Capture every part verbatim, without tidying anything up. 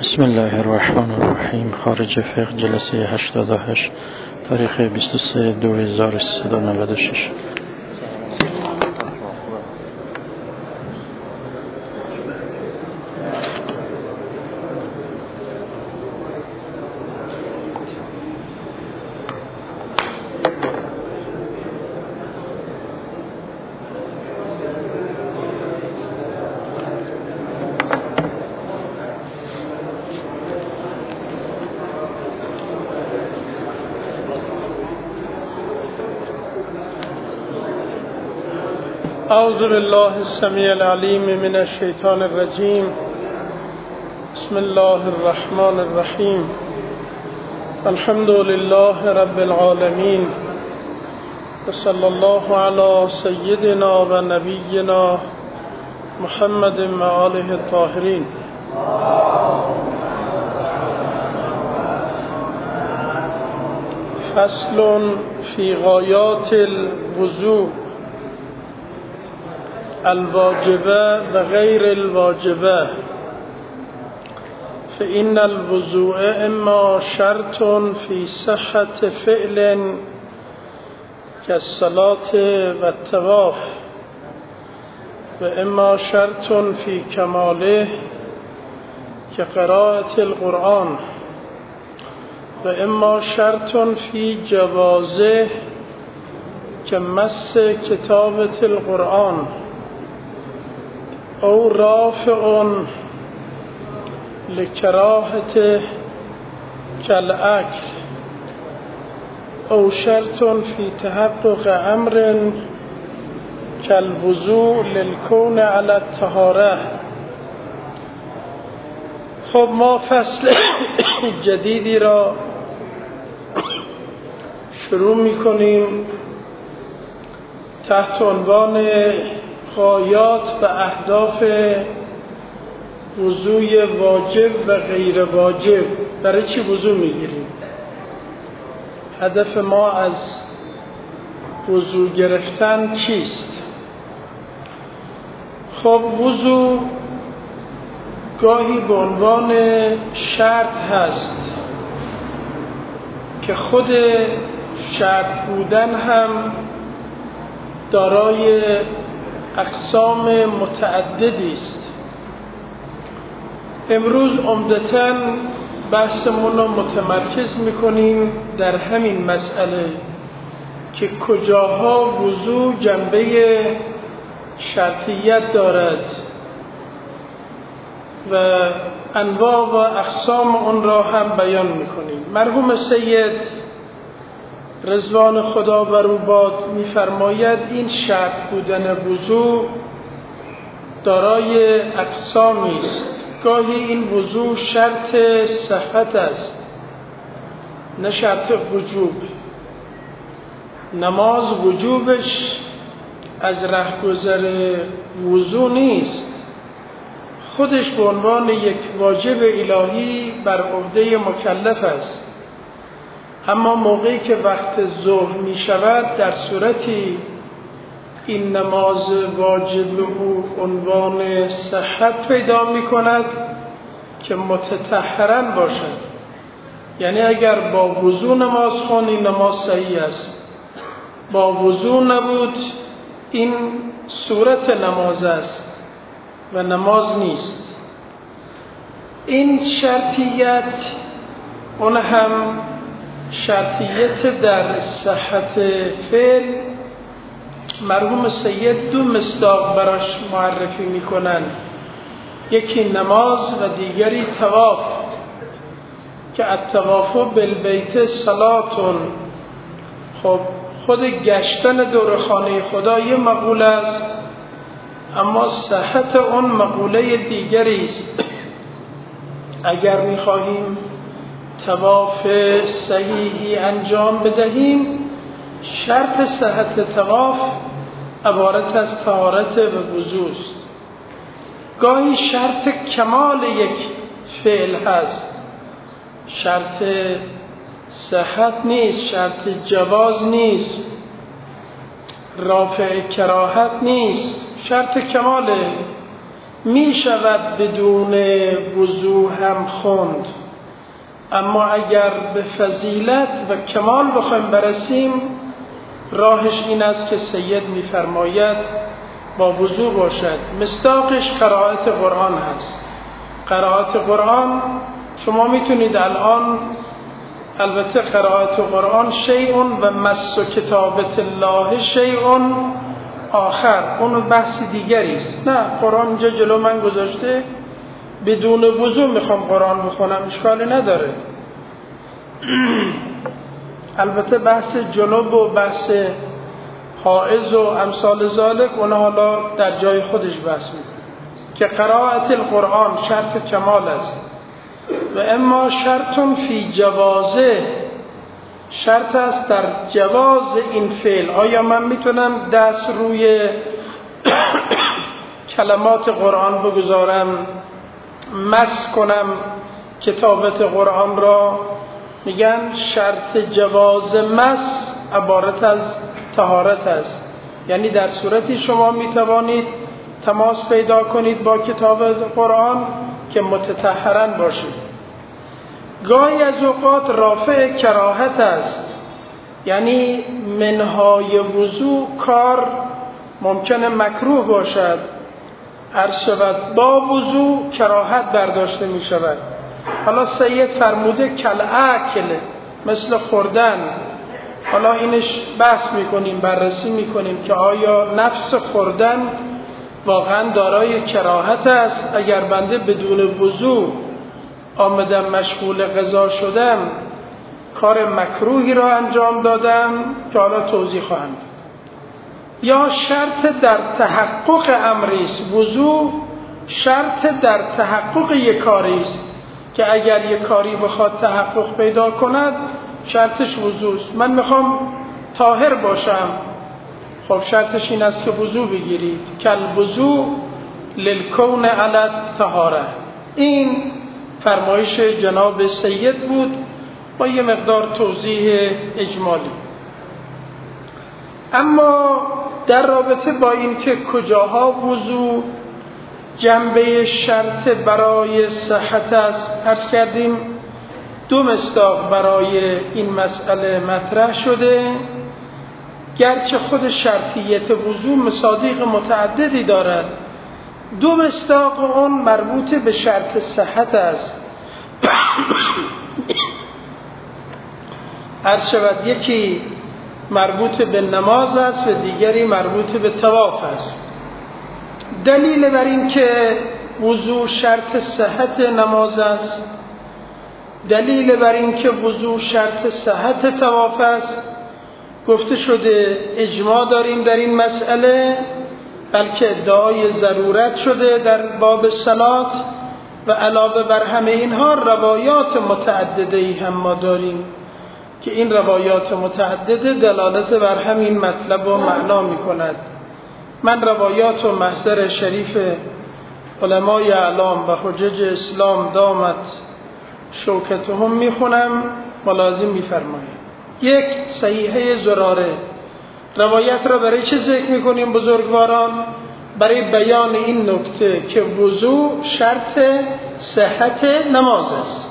بسم الله الرحمن الرحیم. خارج فقه جلسه هشتاد و هشت تاریخ بیست و سه دو هزار و سیصد و نود و شش. اعوذ بالله السمیع العلیم من الشیطان الرجیم. بسم الله الرحمن الرحیم. الحمد لله رب العالمین و صلی الله علی سیدنا و نبینا محمد و آله الطاهرین. فصل فی غایات الوضوء الواجبه و غیر الواجبه. فإن الوضوء اما شرط في صحة فعل كالصلاة والطواف، و اما شرط في كماله كقراءة القرآن، و اما شرط في جوازه كمس كتابة القرآن، او رافع لکراهته کالاکل، او شرط فی تحقق امر کالوضوء للکون علی الطهاره. خب ما فصل جدیدی را شروع می کنیم تحت عنوان غایات و اهداف وضوء واجب و غیر واجب. برای چی وضوء میگیریم؟ هدف ما از وضوء گرفتن چیست؟ خب وضوء گاهی به عنوان شرط هست که خود شرط بودن هم دارای اقسام متعددی است. امروز عمدتاً بحثمون رو متمرکز میکنیم در همین مسئله که کجاها وضوء جنبه شرطیت دارد و انواع و اقسام اون را هم بیان میکنیم. مرحوم سید رضوان خدا بر او باد می‌فرماید این شرط بودن وضوء دارای اقسامی است. گاهی این وضوء شرط صحت است، نه شرط وجوب. نماز وجوبش از رهگذر وضوء نیست، خودش به عنوان یک واجب الهی بر عهده مکلف است. اما موقعی که وقت ظهر می شود در صورتی این نماز واجب او عنوان صحت پیدا می کند که متطهرن باشد. یعنی اگر با وضو نماز خونی نماز صحیح است، با وضو نبود این صورت نماز است و نماز نیست. این شرطیت اون هم شرطیت در صحت فعل مرحوم سید دو مصداق براش معرفی میکنن، یکی نماز و دیگری طواف، که الطواف بالبیت صلاتون. خب خود گشتن دور خانه خدا یه مقوله است، اما صحت اون مقوله دیگری است. اگر میخواهیم طواف صحیحی انجام بدهیم شرط صحت طواف عبارت از طهارت و وضو است. گاهی شرط کمال یک فعل هست، شرط صحت نیست، شرط جواز نیست، رافع کراهت نیست، شرط کماله. می شود بدون وضو هم خوند، اما اگر به فضیلت و کمال بخوایم برسیم راهش این است که سید می‌فرماید با وضو باشد. مصداقش قرائت قرآن هست. قرائت قرآن شما میتونید الان، البته قرائت قرآن شیء و مس کتابت الله شیء آخر، اون بحث دیگری است. نه، قرآن اینجا جلو من گذاشته، بدون وضو میخوام قرآن بخونم، اشکالی نداره. البته بحث جنوب و بحث حائض و امثال ذالک اون حالا در جای خودش بحث میکنه که قرائت القرآن شرط کمال است. و اما شرط فی جوازه، شرط است در جواز این فعل. آیا من میتونم دست روی کلمات قرآن بگذارم، مس کنم کتابت قرآن را؟ میگن شرط جواز مس عبارت از طهارت است، یعنی در صورتی شما میتوانید تماس پیدا کنید با کتاب قرآن که متطهرا باشید. گاهی از اوقات رافع کراهت است، یعنی منهای وضو کار ممکنه مکروه باشد، عرض شود با وضو کراهت برداشته می شود. حالا سید فرموده کالعکل، مثل خوردن. حالا اینش بحث میکنیم، بررسی میکنیم که آیا نفس خوردن واقعا دارای کراهت است؟ اگر بنده بدون وضو آمدم مشغول غذا شدم کار مکروهی را انجام دادم که حالا توضیح خواهم داد. یا شرط در تحقق امری است. وضو شرط در تحقق یک کاری است که اگر یک کاری بخواد تحقق پیدا کند شرطش وضو است. من میخوام طاهر باشم، خب شرطش این است که وضو بگیرید. کل وضو للکون علی الطهاره. این فرمایش جناب سید بود با یه مقدار توضیح اجمالی. اما در رابطه با این که کجاها وضو جنبه شرط برای صحت است، عرض کردیم دو مصداق برای این مسئله مطرح شده، گرچه خود شرطیت وضو مصادیق متعددی دارد. دو مصداق اون مربوط به شرط صحت است. عرض شود یکی مربوط به نماز است و دیگری مربوط به طواف است. دلیل بر این که وضو شرط صحت نماز است، دلیل بر این که وضو شرط صحت طواف است، گفته شده اجماع داریم در این مسئله، بلکه ادعای ضرورت شده در باب صلات و علاوه بر همه اینها روایات متعددی هم ما داریم که این روایات متعدده دلالت بر همین مطلب و معنا می کند. من روایات و محضر شریف علمای اعلام و حجج اسلام دامت شوکتهم می خونم، ملازم می فرمایید. یک، صحیحه زراره. روایت را برای چه ذکر می کنیم بزرگواران؟ برای بیان این نکته که وضو شرط صحت نماز است.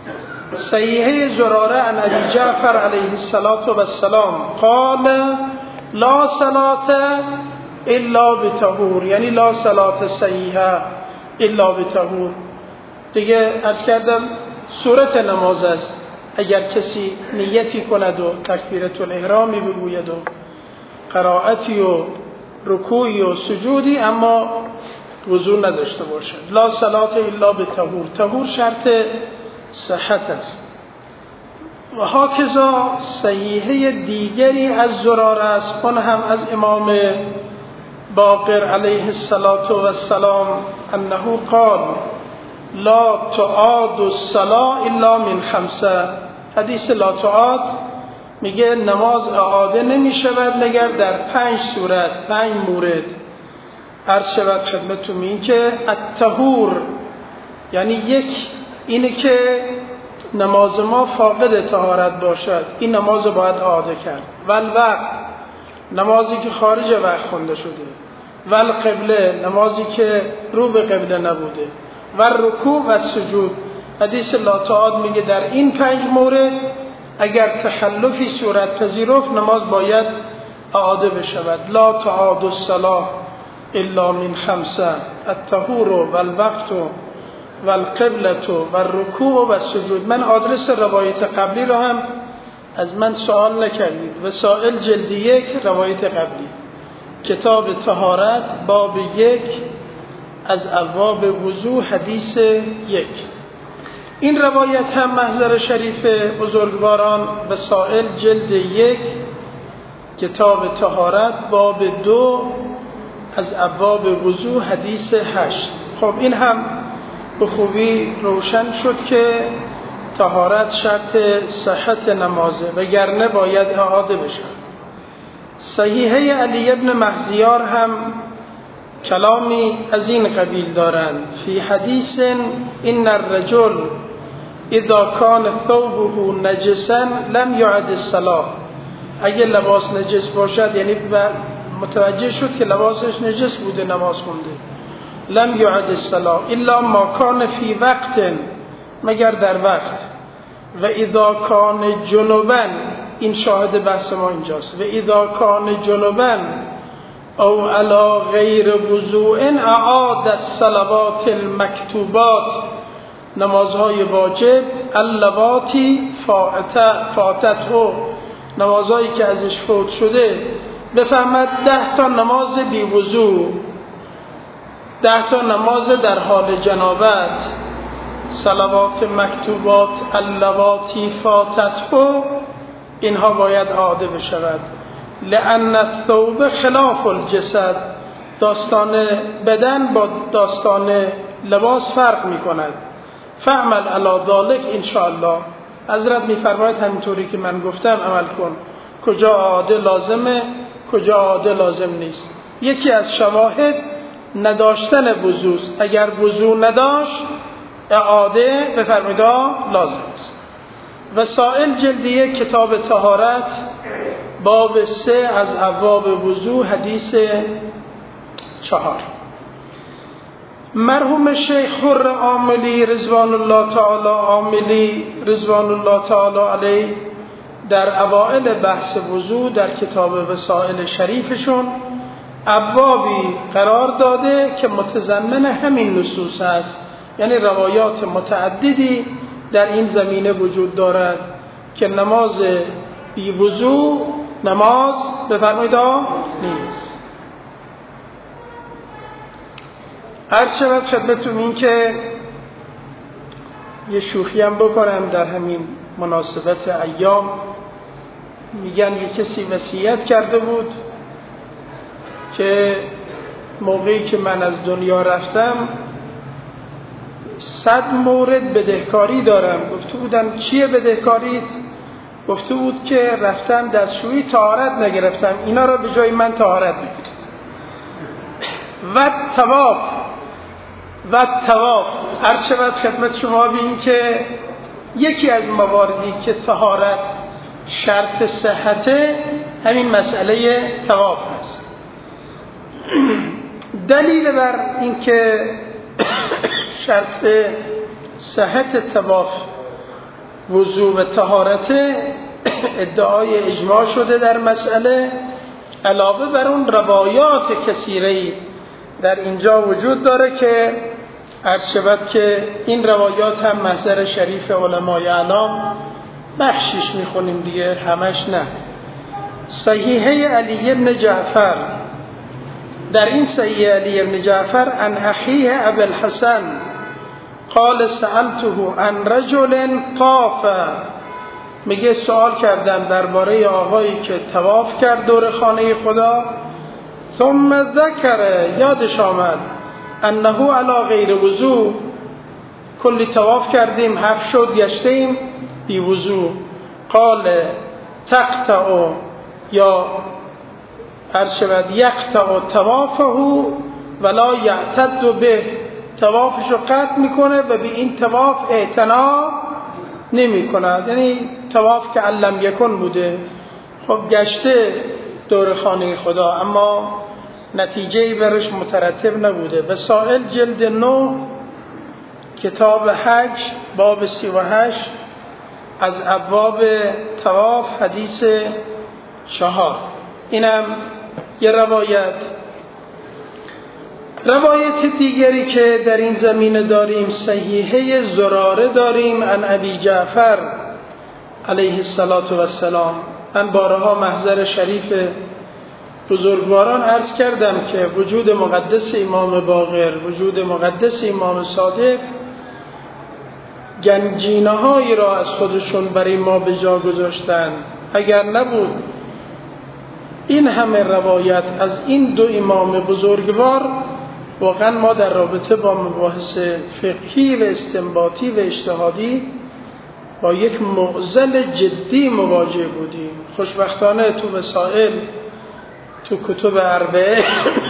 صحیحه زراره عن ابی جعفر علیه السلام قال لا صلاة الا بطهور، یعنی لا صلاة صحیحه الا بطهور. دیگه عرض کردم صورت نماز است، اگر کسی نیتی کند و تکبیرت الاحرامی بگوید و قرائتی و رکوعی و سجودی اما وضو نداشته باشد. لا صلاة الا بطهور. طهور شرط صحت است. و هاکذا صحیحه دیگری از زراره است، اون هم از امام باقر علیه السلام انه قال لا تعاد الصلاة الا من خمسه. حدیث لا تعاد میگه نماز اعاده نمی شود مگر در پنج صورت، پنج مورد. عرض شود خدمتتون این که الطهور یعنی یک اینه که نماز ما فاقد طهارت باشد، این نماز باید اعاده کرد. و الوقت نمازی که خارج وقت خونده شده. و القبله، نمازی که رو به قبله نبوده، و رکوع و سجود. حدیث لا تعاد میگه در این پنج مورد اگر تخلفی صورت پذیرفت نماز باید اعاده بشود. لا تعاد الصلاة الا من خمسه: الطهور و الوقت و القبله و الرکوع و السجود. من آدرس روایت قبلی رو هم از من سوال نکردید. وسائل جلد یک، روایت قبلی، کتاب طهارت، باب یک از ابواب وضو، حدیث یک. این روایت هم محضر شریف بزرگواران، وسائل جلد یک، کتاب طهارت، باب دو از ابواب وضو، حدیث هشت. خب این هم به خوبی روشن شد که طهارت شرط صحت نمازه، وگرنه باید اعاده بشه. صحیحه علی ابن مهزیار هم کلامی از این قبیل دارند. فی حدیث ان الرجل اذا کان ثوبه نجسا لم یعد الصلاة. اگه لباس نجس باشد، یعنی متوجه شد که لباسش نجس بوده، نماز خونده، لم یعد الصلاة الا ما کان فی وقت، مگر در وقت، و اذا کان جنبا، این شاهد بحث ما اینجاست، و اذا کان جنبا او علی غیر وضوء اعاد الصلوات المکتوبات، نمازهای واجب، اللواتی فاتته، نمازهایی که ازش فوت شده. بفهمد ده تا نماز بی وضوء، ده تا نماز در حال جنابت، صلوات مکتوبات، اللواتی فاتته، اینها باید اعاده بشود. لأن الثوب خلاف الجسد، داستان بدن با داستان لباس فرق می کند. فعمل علی ذلک انشاءالله. حضرت می فرماید همینطوری که من گفتم عمل کن. کجا اعاده لازمه، کجا اعاده لازم نیست. یکی از شواهد نداشتن وضو است. اگر وضو نداشت اعاده بفرمایید لازم است. وسائل جلد یک، کتاب طهارت، باب سه از ابواب وضو، حدیث چهار. مرحوم شیخ حر عاملی رضوان الله تعالی عاملی رضوان الله تعالی علیه در اوائل بحث وضو در کتاب وسائل شریفشون ابوابی قرار داده که متضمن همین نصوص است. یعنی روایات متعددی در این زمینه وجود دارد که نماز بی وضو نماز بفرمایید نیست. عرض شود خدمتتون این که یه شوخی هم بکنم در همین مناسبت ایام. میگن یه کسی وصیت کرده بود که موقعی که من از دنیا رفتم صد مورد بدهکاری دارم. گفته بودم چیه بدهکاریت؟ گفته بود که رفتم دستشویی طهارت نگرفتم، اینا را به جای من طهارت بگیرید. و طواف و طواف عرض شود خدمت شما ببینید که یکی از مواردی که طهارت شرط صحته همین مسئله طواف است. دلیل بر این که شرط صحت طواف وضو و طهارت ادعای اجماع شده در مسئله، علاوه بر اون روایات کثیری در اینجا وجود داره که عرض شود که این روایات هم محضر شریف علمای اعلام، بخشش میخونیم دیگه همش نه. صحیحه علی بن جعفر، در این صحیحه علی بن جعفر عن اخیه ابو الحسن قال سألته عن رجل طاف، میگه سوال کردم درباره آقایی که طواف کرد دور خانه خدا، ثم ذکر، یادش آمد، انه علی غیر وضو، کلی طواف کردیم، حف شد گشتیم بی وضو. قال تقطع یا عرض شود یقطع طوافه ولا یعتد به، طوافشو قطع میکنه و به این طواف اعتنا نمی کند. یعنی طواف که علم یکن بوده، خب گشته دور خانه خدا اما نتیجه‌ای برش مترتب نبوده. وسائل جلد نو کتاب حج باب سی و هشت از ابواب طواف حدیث چهار. اینم یه روایت. روایت دیگری که در این زمینه داریم صحیحه زراره داریم عن ابی جعفر علیه السلام. من بارها محضر شریف بزرگواران عرض کردم که وجود مقدس امام باقر، وجود مقدس امام صادق گنجینه هایی را از خودشون برای ما به جا گذاشتن. اگر نبود این همه روایت از این دو امام بزرگوار، واقعا ما در رابطه با مباحث فقهی و استنباطی و اجتهادی با یک معضل جدی مواجه بودیم. خوشبختانه تو وسائل، تو کتب اربعه،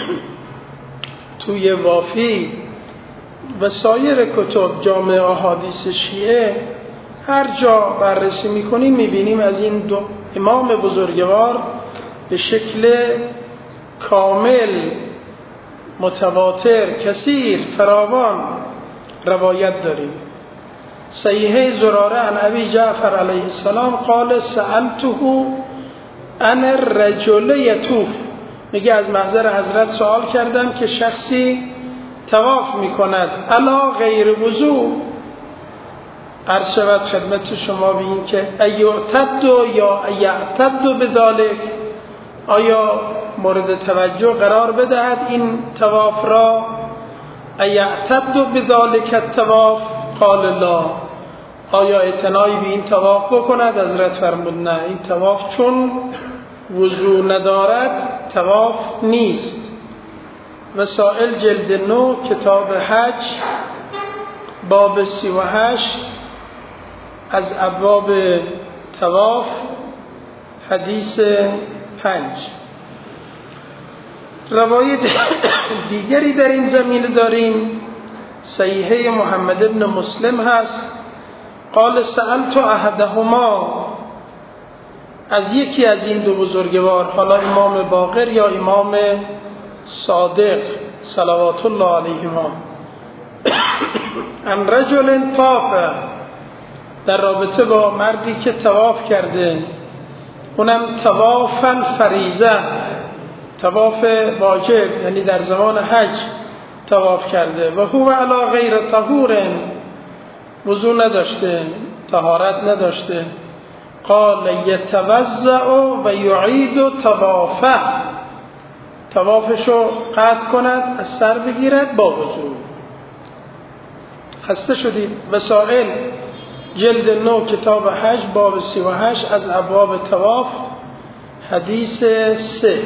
توی وافی و سایر کتب جامع احادیث شیعه هر جا بررسی میکنیم میبینیم از این دو امام بزرگوار به شکل کامل متواتر کثیر فراوان روایت داریم. صحیحه زراره عن ابی جعفر علیه السلام قال سألته عن الرجل یطوف، میگه از محضر حضرت سوال کردم که شخصی طواف میکند علا غیر وضو. عرض شود خدمت شما به این که ایعتد یا ایعتد بذلک، آیا مورد توجه قرار بدهد این طواف را؟ ایعتد بذلک الطواف قال لا، آیا اعتنایی به این طواف بکند؟ حضرت فرمود نه، این طواف چون وضو ندارد طواف نیست. وسائل جلد نو کتاب حج باب سی و هشت از ابواب طواف حدیث پنج. روایت دیگری در این زمینه داریم، صحیحه محمد ابن مسلم هست. قال سألت احدهما، از یکی از این دو بزرگوار، حالا امام باقر یا امام صادق صلوات الله علیهما، عن رجل طاف، در رابطه با مردی که طواف کرده، اونم طواف الفریضه، طواف واجب، یعنی در زمان حج طواف کرده، و هو علی غیر طهور، وضو نداشته، طهارت نداشته. قال یتوضأ و یعید طوافه، طوافشو قطع کند، از سر بگیرد با وضو. خسته شدید. وسائل جلد نو کتاب حج باب سی و هشت از ابواب طواف حدیث سه.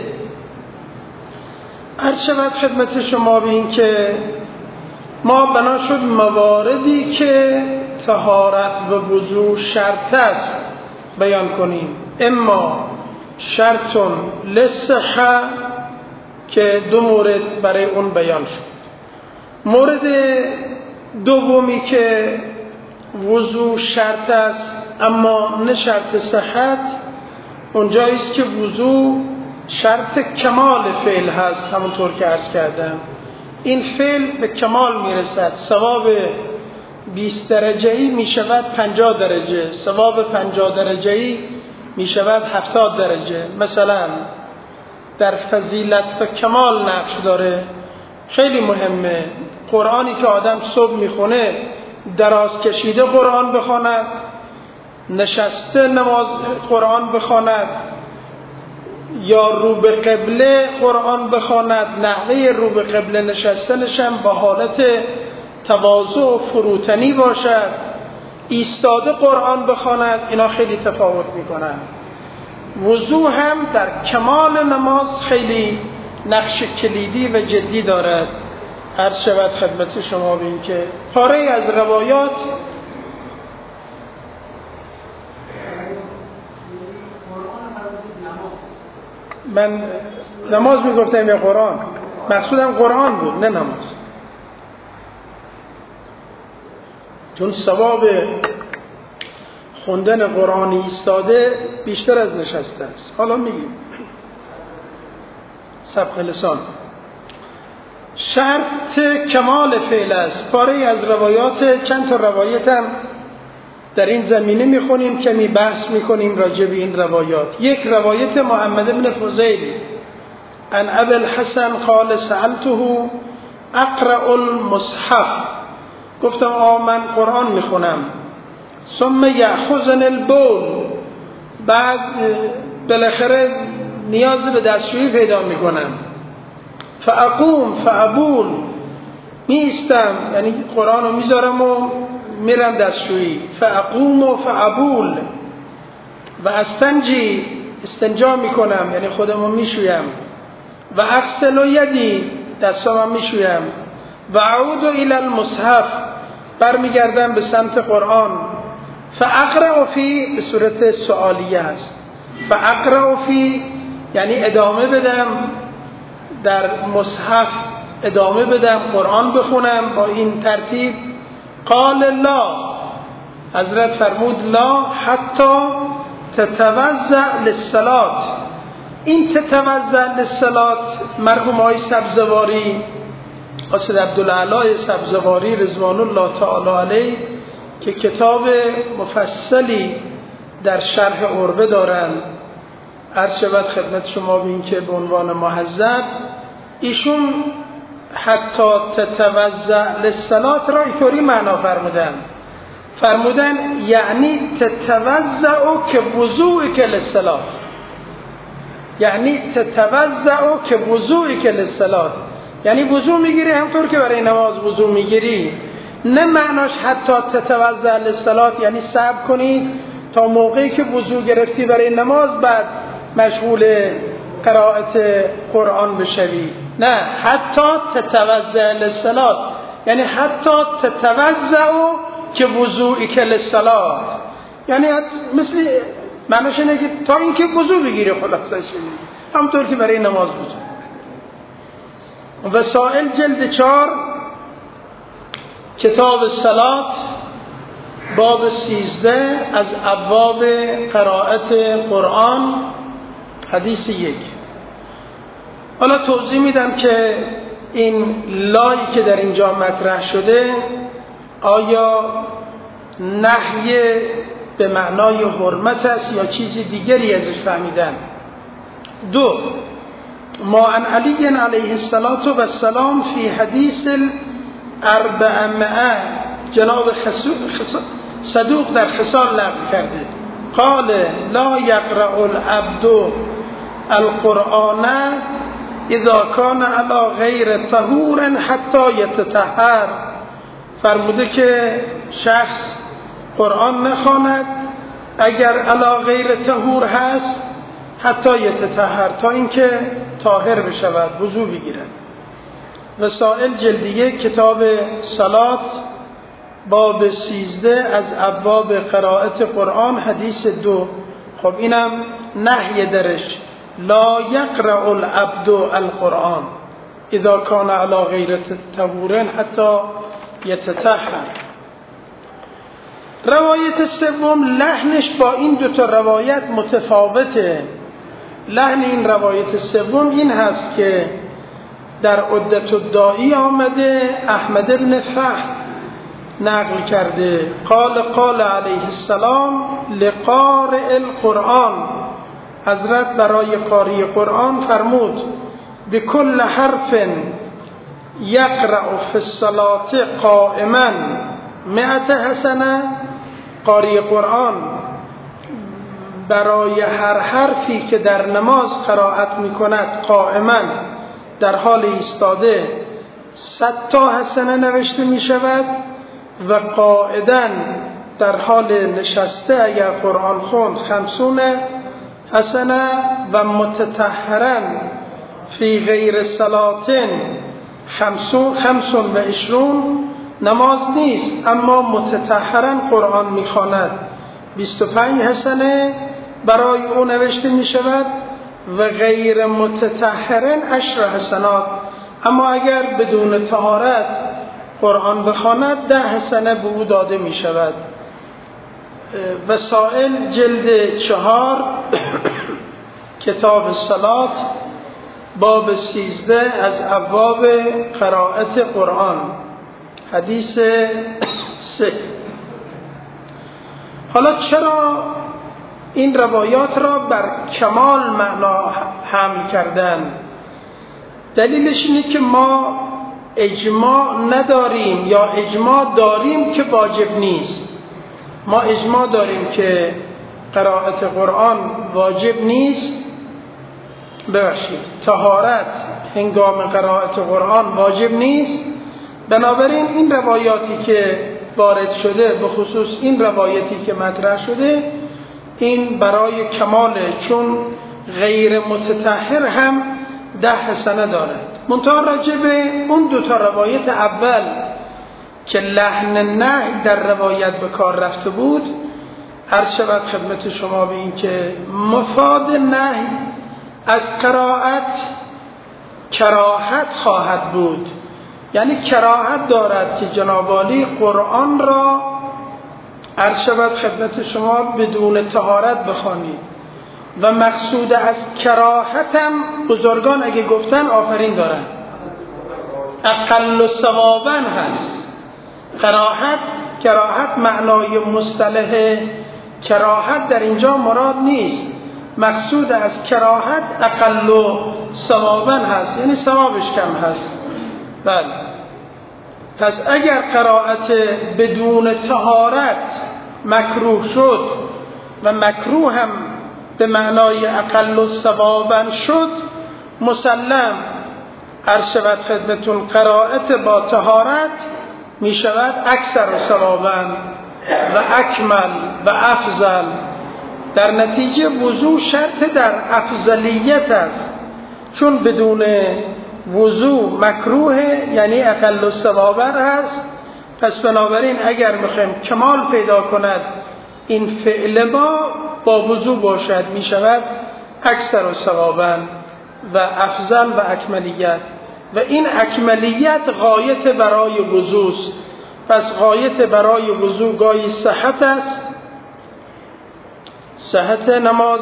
عرض شود خدمت شما به این که ما بنا شد مواردی که طهارت و وضو شرط است بیان کنیم. اما شرطون للصحه که دو مورد برای اون بیان شد. مورد دومی که وضو شرط است اما نه شرط صحت، اونجاییست که وضو شرط کمال فعل هست. همونطور که عرض کردم این فعل به کمال میرسد، ثواب بیست درجه‌ای میشود پنجاه درجه، ثواب پنجاه درجه‌ای میشود هفتاد درجه. مثلا در فضیلت و کمال نقش داره، خیلی مهمه. قرآنی که آدم صبح میخونه دراز کشیده قرآن بخواند، نشسته نماز قرآن بخواند، یا رو به قبله قرآن بخواند، نحوه رو به قبله نشستنش هم با حالت تواضع و فروتنی باشد، ایستاده قرآن بخواند، اینا خیلی تفاوت میکنند. وضو هم در کمال نماز خیلی نقش کلیدی و جدی دارد. عرض شود خدمت شما به این که پاره از روایات من نماز میگفتم یا قرآن، مقصودم قرآن بود نه نماز، چون ثواب خوندن قرآن ایستاده بیشتر از نشسته است. حالا میگیم سبق لسان. شرط کمال فعل است. پاره از روایات، چند تا روایت هم در این زمینه میخونیم، کمی بحث میکنیم راجع به این روایات. یک روایت محمد بن فضیل عن ابی الحسن قال سألته اقرأ المصحف، گفتم آ من قرآن میخونم. ثم یأخذنی البول، بعد بالاخره نیاز به دستشویی پیدا میکنم. فاقوم فابول، میستم یعنی قرآن رو میذارم و میرم دستشویی. فاقوم و فابول و استنجی، استنجا میکنم یعنی خودمو میشویم. و اغسل یدی، دستامو میشویم. و اعود الى المصحف، برمیگردم به سمت قرآن. فاقرأ فی، به صورت سوالیه است. فاقرأ فی یعنی ادامه بدم در مصحف، ادامه بدم قرآن بخونم با این ترتیب. قال لا، حضرت فرمود لا حتی تتوضأ للصلاة. این تتوضأ للصلاة مرحوم آقای سبزواری، قاصد عبدالعلی سبزواری رضوان الله تعالی علیه که کتاب مفصلی در شرح عربه دارند، عرض شود خدمت شما بین که به عنوان مهذب، ایشون حتی تتوضأ للصلاة را اینطوری معنا فرمودن فرمودن یعنی تتوضأ که وضوء که للصلاة، یعنی تتوضأ که وضوء که للصلاة، یعنی وضو میگیری همطور که برای نماز وضو میگیری. نه معناش حتی تتوضأ للصلاة یعنی صبر کنی تا موقعی که وضو گرفتی برای نماز بعد مشغول قرائت قرآن بشوی. نه، حتی تتوضأ للصلاة یعنی حتی تتوضأ که وضوئی که للصلاة، یعنی مثل معناش اینه که تا اینکه وضو بگیری خلاصش همونطور که برای نماز وضو. وسائل جلد چهار کتاب صلات باب سیزده از ابواب قرائت قرآن حدیث یک. حالا توضیح میدم که این لایی که در اینجا مطرح شده آیا نهی به معنای حرمت است یا چیزی دیگری ازش فهمیدن. دو، ما عن علی علیه السلام فی حدیث الاربعمائه، جناب صدوق در خصال نقل کرده، قال لا یقرأ العبد القرآن اذا کان علی غیر طهور حتی یتطهر. فرموده که شخص قرآن نخواند اگر علی غیر طهور هست حتی یتطهر، تا اینکه طاهر بشود، وضو بگیرد. وسائل جلد یک کتاب صلات باب سیزده از ابواب قرائت قرآن حدیث دو. خب اینم نهی درش، لا یقرأ العبد القرآن اذا کان علی غیر طهور حتی یتطهر. روایت سوم لحنش با این دو تا روایت متفاوته. لحن این روایت سوم این هست که در عدة الداعی آمده، احمد بن فحم نقل کرده، قال قال علیه السلام لقارئ القرآن، حضرت برای قاری قرآن فرمود بكل حرف یقرأ فی الصلاة قائما مئة حسنه. قاری قرآن برای هر حرفی که در نماز قرائت می کند قائما، در حال ایستاده، صد تا حسنه نوشته می شود، و قاعداً در حال نشسته اگر قرآن خوند خمسون حسنه، و متطهراً فی غیر صلاتن خمسون خمسون و عشرون، نماز نیست اما متطهراً قرآن می خواند، بیست و پنج حسنه برای او نوشته می شود، و غیر متطهراً عشر حسنات، اما اگر بدون طهارت قرآن بخواند ده حسنه به او داده می شود. وسائل جلد چهار کتاب صلات باب سیزده از ابواب قرائت قرآن، حدیث سه. حالا چرا این روایات را بر کمال معنا حمل کردن؟ دلیلش اینه که ما اجماع نداریم یا اجماع داریم که واجب نیست. ما اجماع داریم که قرائت قرآن واجب نیست، ببخشید طهارت هنگام قرائت قرآن واجب نیست. بنابراین این روایاتی که وارد شده، به خصوص این روایتی که مطرح شده، این برای کماله، چون غیر متطهر هم ده حسنه دارد. منتها راجع به اون دوتا روایت اول که لحن نهی در روایت به کار رفته بود، عرض شود خدمت شما به این که مفاد نهی از قرائت کراهت خواهد بود، یعنی کراهت دارد که جناب عالی قرآن را عرض شود خدمت شما بدون طهارت بخوانید. و مقصود از کراهت هم بزرگان اگه گفتن آفرین دارن، اقل ثوابا هست. کراهت کراهت معنای مصطلح کراهت در اینجا مراد نیست. مقصود از کراهت اقل ثوابا هست، یعنی ثوابش کم هست. بله، پس اگر قرائت بدون طهارت مکروه شد و مکروه هم به معنای اقل ثوابا شد، مسلم عرض شود خدمتون قرائت با طهارت می شود اکثر ثوابا و اکمل و افضل. در نتیجه وضو شرط در افضلیت است، چون بدون وضو مکروه، یعنی اقل ثوابا هست. پس بنابراین اگر میخوایم کمال پیدا کند این فعل ما با وضو باشد، می شود اکثر ثوابا و افضل و اکملیت. و این اکملیت غایت برای وضو است. پس غایت برای وضو گاهی صحت است، صحت نماز،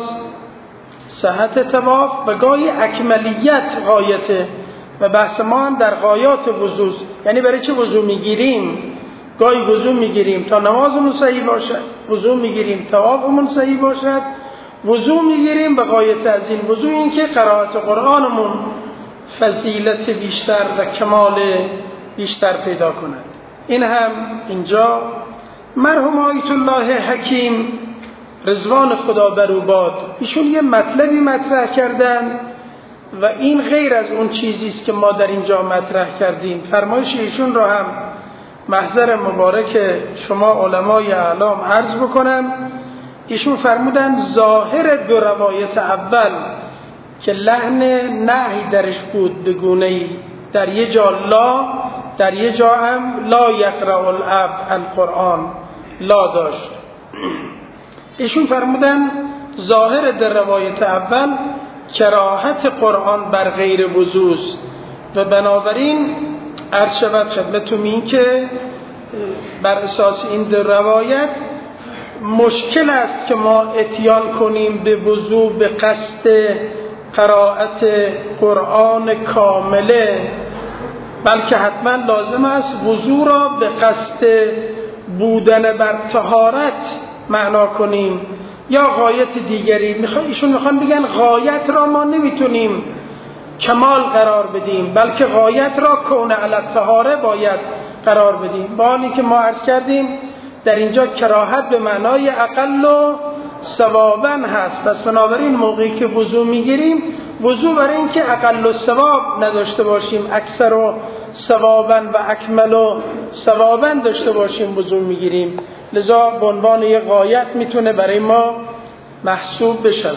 صحت طواف، و گاهی اکملیت غایته. و بحث ما هم در غایات وضو، یعنی برای چه وضو میگیریم؟ گاهی وضو میگیریم تا نمازمون صحیح باشد، وضو میگیریم طوافمون صحیح باشد، وضو میگیریم به غایت از این وضو این که قرائت قرآنمون فضیلت بیشتر و کمال بیشتر پیدا کند. این هم اینجا مرحوم آیت الله حکیم رضوان خدا بر او باد، ایشون یه مطلبی مطرح کردن و این غیر از اون چیزی است که ما در اینجا مطرح کردیم. فرمایش ایشون را هم محضر مبارک شما علمای اعلام عرض بکنم. ایشون فرمودن ظاهر دو روایت اول که لحن نهی درش بود به گونه‌ای، در یه جا لا، در یه جا هم لا یقرأ العبد القرآن لا داشت. ایشون فرمودن ظاهر در روایت اول کراهت قرآن بر غیر وضو است و بنابراین عرض شود خدمتتون این که بر اساس این دو روایت مشکل است که ما اتیان کنیم به وضو به قصد قرائت قرآن کامله، بلکه حتما لازم است وضو را به قصد بودن بر طهارت معنا کنیم یا غایت دیگری. میخوان ایشون میخوان بگن غایت را ما نمیتونیم کمال قرار بدیم، بلکه غایت را کون علی الطهاره باید قرار بدیم. با حالی که ما عرض کردیم در اینجا کراهت به معنای اقل و ثوابا هست. پس بنابراین موقعی که وضو میگیریم، وضو برای این که اقل و ثواب نداشته باشیم، اکثر و ثوابا و اکمل و ثوابا داشته باشیم وضو میگیریم. لذا به عنوان یک غایت میتونه برای ما محسوب بشه.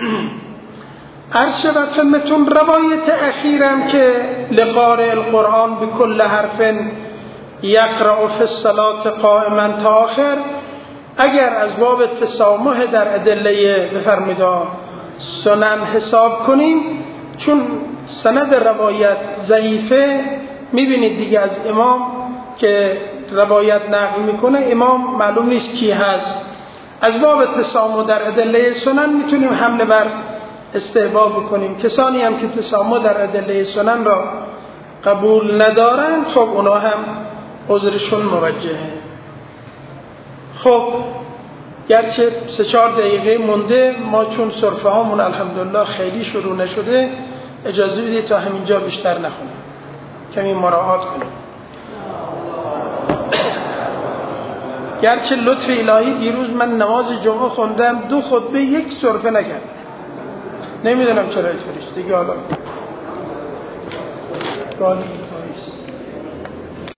عرض شود خدمتتون روایت اخیرم که لقارئ القرآن بكل حرف یقرأ فی الصلاة قائما تا آخر، اگر از باب تسامح در ادله بفرمایید سنن حساب کنیم، چون سند روایت ضعیفه، میبینید دیگه از امام که روایت نقل میکنه امام معلوم نیست کی هست. از باب تسامح در ادله سنن میتونیم حمله بر استحباب بکنیم. کسانی هم که تسامح در ادله سنن را قبول ندارن خب اونا هم عذرشون موجهه. خب گرچه سه چهار دقیقه مونده، ما چون سرفه هامون الحمدلله خیلی شروع نشده، اجازه بدید تا همینجا بیشتر نخونیم، کمی مراعات کنیم. گرچه لطف الهی دیروز من نماز جمعه خوندم، دو خطبه یک سرفه نکردم، نمیدونم چرا اینطوریه دیگه. حالا